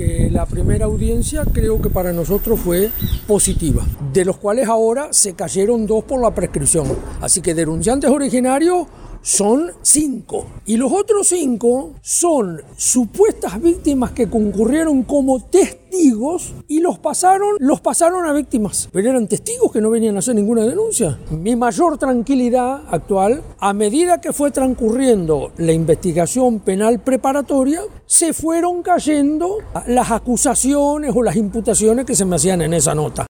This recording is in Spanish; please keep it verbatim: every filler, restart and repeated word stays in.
que la primera audiencia creo que para nosotros fue positiva, de los cuales ahora se cayeron dos por la prescripción. Así que denunciantes originarios son cinco. Y los otros cinco son supuestas víctimas que concurrieron como testigos y los pasaron, los pasaron a víctimas. Pero eran testigos que no venían a hacer ninguna denuncia. Mi mayor tranquilidad actual, a medida que fue transcurriendo la investigación penal preparatoria, se fueron cayendo las acusaciones o las imputaciones que se me hacían en esa nota.